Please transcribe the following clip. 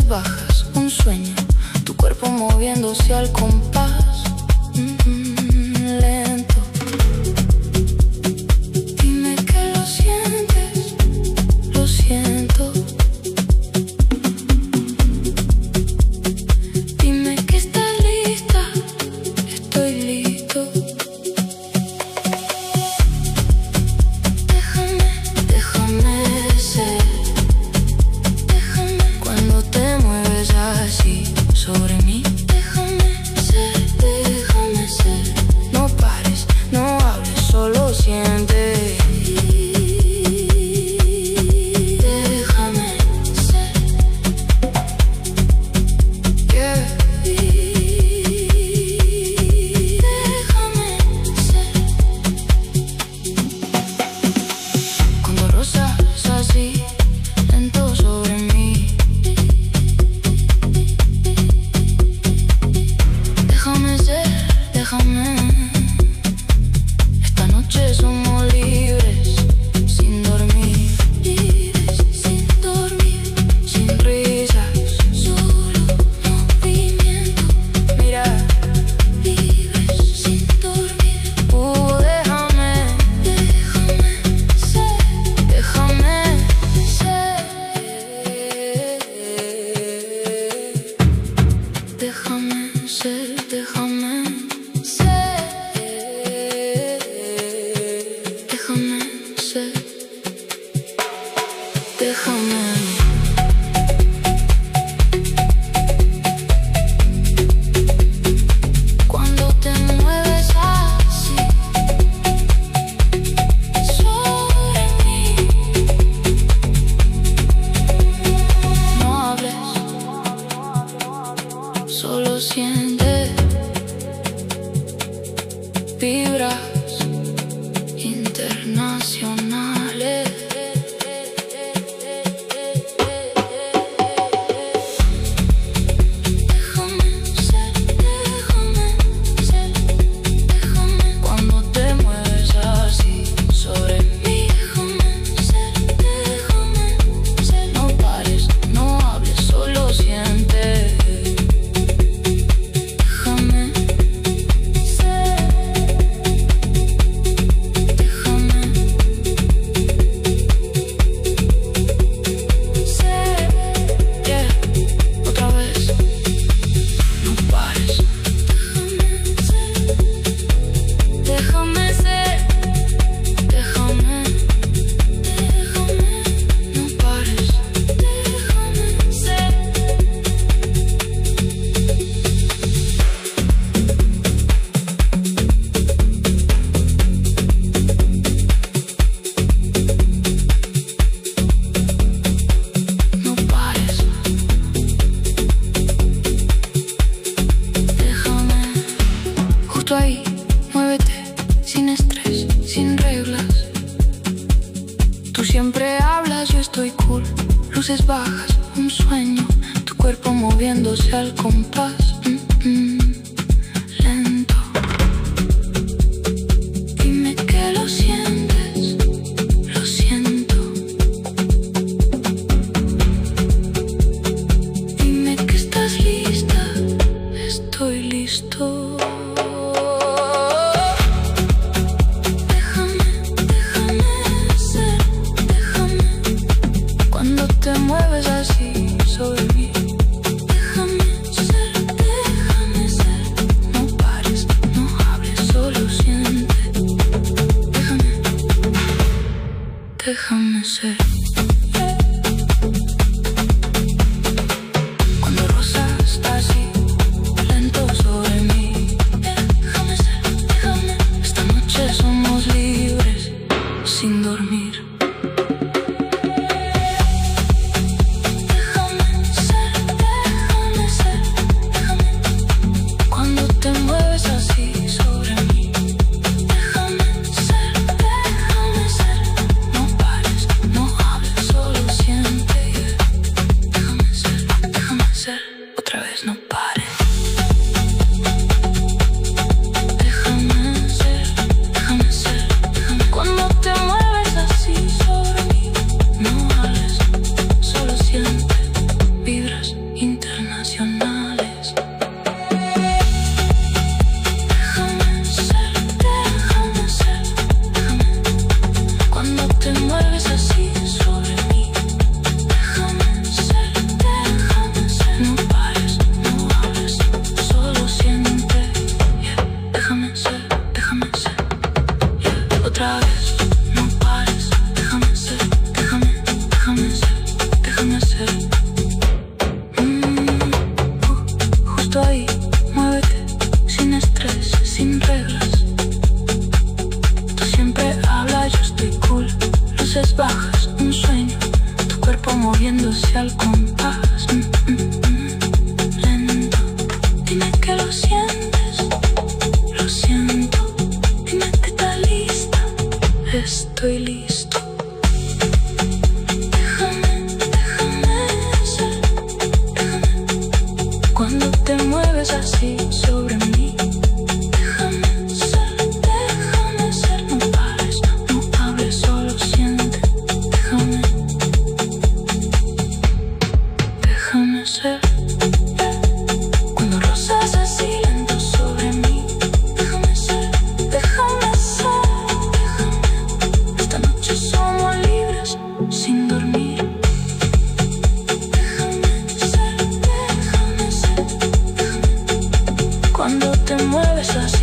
bajas, un sueño, tu cuerpo moviéndose al compás. Lento. Dime que lo sientes, lo siento. Dime que estás lista, estoy listo. Déjame ser. Déjame cuando te mueves así sobre mí. Déjame ser. No pares, no hables, solo siente. Déjame ser. Yeah. Déjame ser. Cuando rozas así, lento sobre mí. Déjame ser, déjame. Esta noche somos libres, sin dormir. Libres, sin dormir, sin risas, solo movimiento. Mira, libres, sin dormir. Déjame, déjame ser, déjame ser. Déjame ser, déjame ser. Déjame ser. Déjame. Cuando te mueves así sobre mí, no hables, solo siente. Vibras internacionales. Déjame ser, déjame ser. Déjame cuando te mueves así sobre mí. Déjame ser, déjame ser. No pares, no hables, solo siente. Déjame ser. Déjame ser. Yeah, otra vez. No pares. Déjame ser. Déjame ser. Déjame. Déjame. No pares. Déjame ser. No pares. Déjame. Justo ahí, muévete, sin estrés, sin reglas. Tú siempre hablas, yo estoy cool. Luces bajas, un sueño, tu cuerpo moviéndose al compás. Lento. Dime que lo sientes, lo siento. Dime que estás lista, estoy listo. Déjame, déjame ser, déjame cuando te mueves así sobre mí. Déjame ser, déjame vas. Lento, dime que lo sientes. Lo siento, dime que estás lista. Estoy listo. Déjame ser. Cuando te mueves así sobre mí. Déjame ser, no pares, no hables, solo siente. Déjame ser. Cuando rozas así lento sobre mí. Déjame ser. Esta noche somos libres sin dormir. Déjame ser. Cuando te mueves así.